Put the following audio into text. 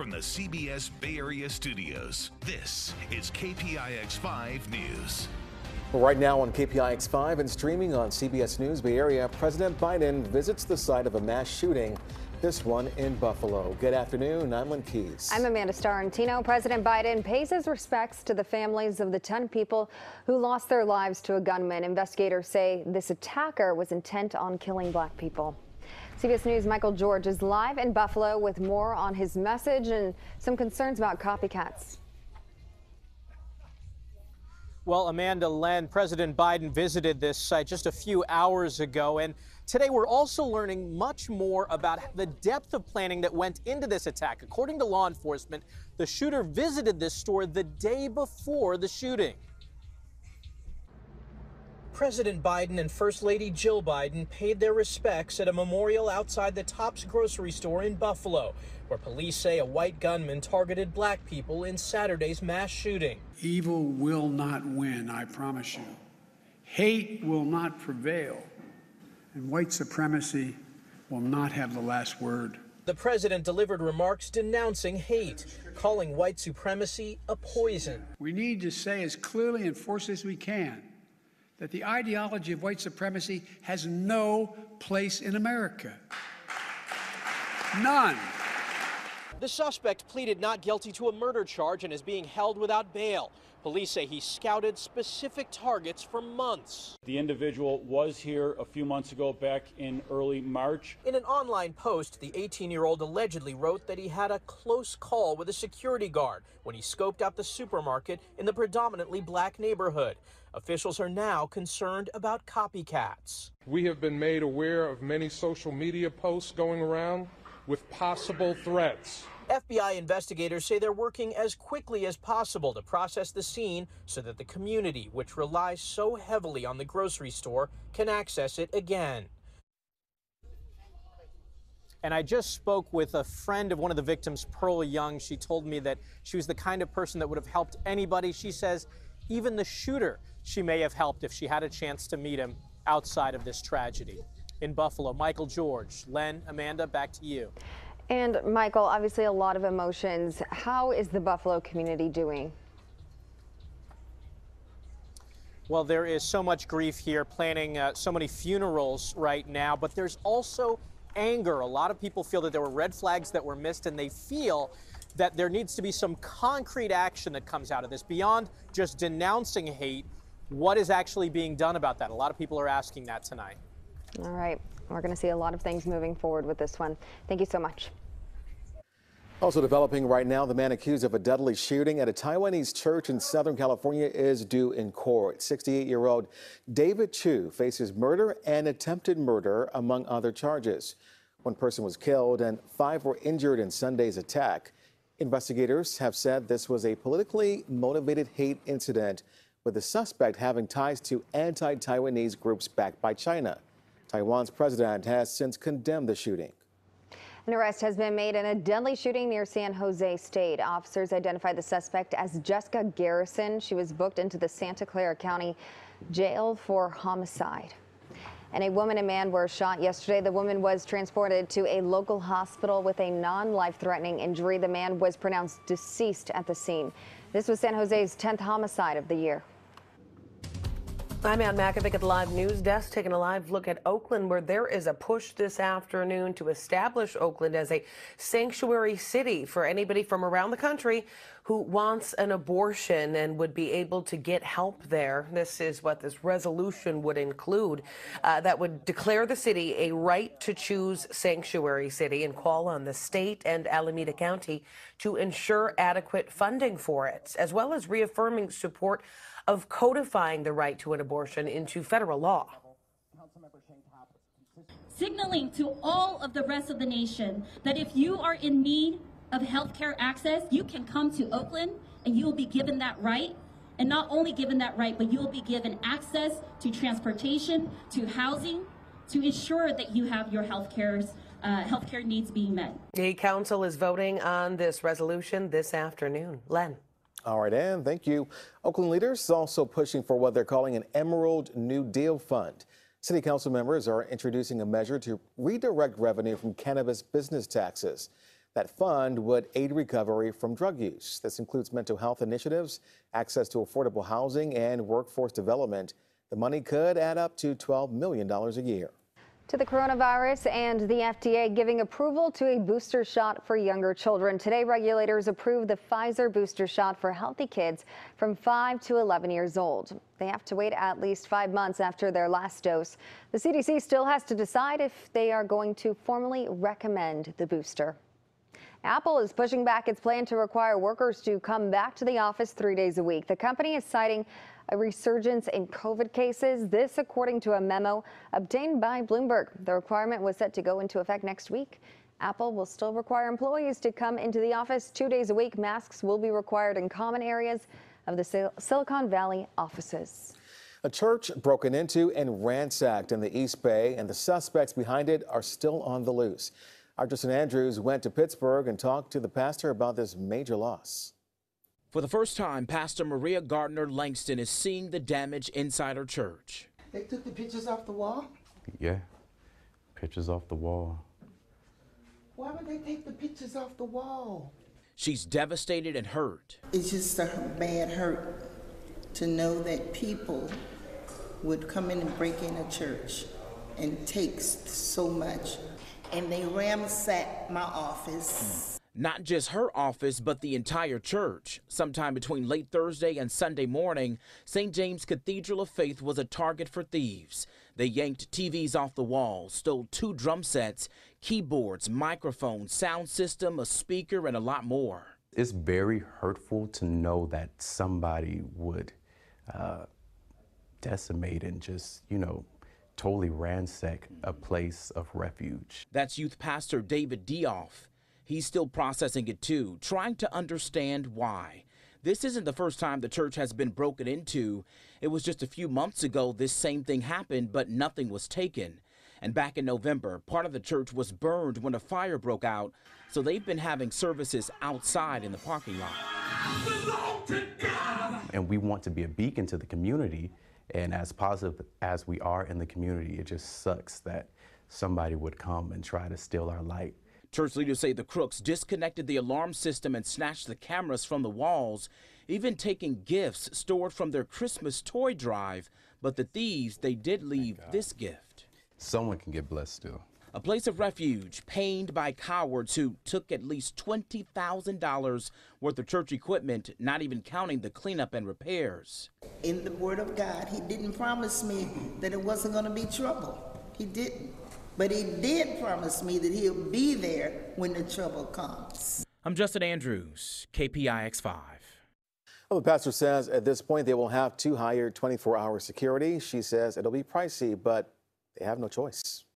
From the CBS Bay Area studios, this is KPIX 5 News. Right now on KPIX 5 and streaming on CBS News Bay Area, President Biden visits the site of a mass shooting, this one in Buffalo. Good afternoon, I'm Lynn Keys. I'm Amanda Starrentino. President Biden pays his respects to the families of the 10 people who lost their lives to a gunman. Investigators say this attacker was intent on killing black people. CBS News' Michael George is live in Buffalo with more on his message and some concerns about copycats. Well, Amanda, Len, President Biden visited this site just a few hours ago, and today we're also learning much more about the depth of planning that went into this attack. According to law enforcement, the shooter visited this store the day before the shooting. President Biden and First Lady Jill Biden paid their respects at a memorial outside the Tops grocery store in Buffalo, where police say a white gunman targeted black people in Saturday's mass shooting. Evil will not win, I promise you. Hate will not prevail, and white supremacy will not have the last word. The president delivered remarks denouncing hate, calling white supremacy a poison. We need to say as clearly and forcefully as we can that the ideology of white supremacy has no place in America. None. The suspect pleaded not guilty to a murder charge and is being held without bail. Police say he scouted specific targets for months. The individual was here a few months ago, back in early March. In an online post, the 18-year-old allegedly wrote that he had a close call with a security guard when he scoped out the supermarket in the predominantly black neighborhood. Officials are now concerned about copycats. We have been made aware of many social media posts going around with possible threats. FBI investigators say they're working as quickly as possible to process the scene so that the community, which relies so heavily on the grocery store, can access it again. And I just spoke with a friend of one of the victims, Pearl Young. She told me that she was the kind of person that would have helped anybody. She says even the shooter she may have helped if she had a chance to meet him outside of this tragedy. In Buffalo, Michael George, Len, Amanda, back to you. And Michael, obviously a lot of emotions. How is the Buffalo community doing? Well, there is so much grief here, planning so many funerals right now, but there's also anger. A lot of people feel that there were red flags that were missed, and they feel that there needs to be some concrete action that comes out of this beyond just denouncing hate. What is actually being done about that? A lot of people are asking that tonight. All right. We're going to see a lot of things moving forward with this one. Thank you so much. Also developing right now, the man accused of a deadly shooting at a Taiwanese church in Southern California is due in court. 68-year-old David Chu faces murder and attempted murder, among other charges. One person was killed and 5 were injured in Sunday's attack. Investigators have said this was a politically motivated hate incident, with the suspect having ties to anti-Taiwanese groups backed by China. Taiwan's president has since condemned the shooting. An arrest has been made in a deadly shooting near San Jose State. Officers identified the suspect as Jessica Garrison. She was booked into the Santa Clara County Jail for homicide. And a woman and man were shot yesterday. The woman was transported to a local hospital with a non-life-threatening injury. The man was pronounced deceased at the scene. This was San Jose's 10th homicide of the year. I'm Ann Makovic at the Live News Desk, taking a live look at Oakland, where there is a push this afternoon to establish Oakland as a sanctuary city for anybody from around the country who wants an abortion and would be able to get help there. This is what this resolution would include, that would declare the city a right to choose sanctuary city and call on the state and Alameda County to ensure adequate funding for it, as well as reaffirming support of codifying the right to an abortion into federal law. Signaling to all of the rest of the nation that if you are in need of health care access, you can come to Oakland and you will be given that right. And not only given that right, but you will be given access to transportation, to housing, to ensure that you have your health care needs being met. The council is voting on this resolution this afternoon. Len. All right, Ann, thank you. Oakland leaders also pushing for what they're calling an Emerald New Deal Fund. City council members are introducing a measure to redirect revenue from cannabis business taxes. That fund would aid recovery from drug use. This includes mental health initiatives, access to affordable housing, and workforce development. The money could add up to $12 million a year. To the coronavirus and the FDA giving approval to a booster shot for younger children. Today, regulators approved the Pfizer booster shot for healthy kids from 5 to 11 years old. They have to wait at least 5 months after their last dose. The CDC still has to decide if they are going to formally recommend the booster. Apple is pushing back its plan to require workers to come back to the office 3 days a week. The company is citing a resurgence in COVID cases. This, according to a memo obtained by Bloomberg. The requirement was set to go into effect next week. Apple will still require employees to come into the office 2 days a week. Masks will be required in common areas of the Silicon Valley offices. A church broken into and ransacked in the East Bay, and the suspects behind it are still on the loose. Our Justin Andrews went to Pittsburgh and talked to the pastor about this major loss. For the first time, Pastor Maria Gardner Langston is seeing the damage inside her church. They took the pictures off the wall? Yeah, pictures off the wall. Why would they take the pictures off the wall? She's devastated and hurt. It's just a bad hurt to know that people would come in and break in a church and take so much. And they ransacked my office. Not just her office, but the entire church. Sometime between late Thursday and Sunday morning, St. James Cathedral of Faith was a target for thieves. They yanked TVs off the wall, stole 2 drum sets, keyboards, microphones, sound system, a speaker, and a lot more. It's very hurtful to know that somebody would decimate and just, totally ransack a place of refuge. That's youth pastor David Dioff. He's still processing it too, trying to understand why. This isn't the first time the church has been broken into. It was just a few months ago this same thing happened, but nothing was taken. And back in November, part of the church was burned when a fire broke out, so they've been having services outside in the parking lot. And we want to be a beacon to the community, and as positive as we are in the community, it just sucks that somebody would come and try to steal our light. Church leaders say the crooks disconnected the alarm system and snatched the cameras from the walls, even taking gifts stored from their Christmas toy drive. But the thieves, they did leave this gift. Someone can get blessed still. A place of refuge pained by cowards who took at least $20,000 worth of church equipment, not even counting the cleanup and repairs. In the Word of God, He didn't promise me that it wasn't going to be trouble. He didn't. But He did promise me that He'll be there when the trouble comes. I'm Justin Andrews, KPIX5. Well, the pastor says at this point they will have to hire 24-hour security. She says it'll be pricey, but they have no choice.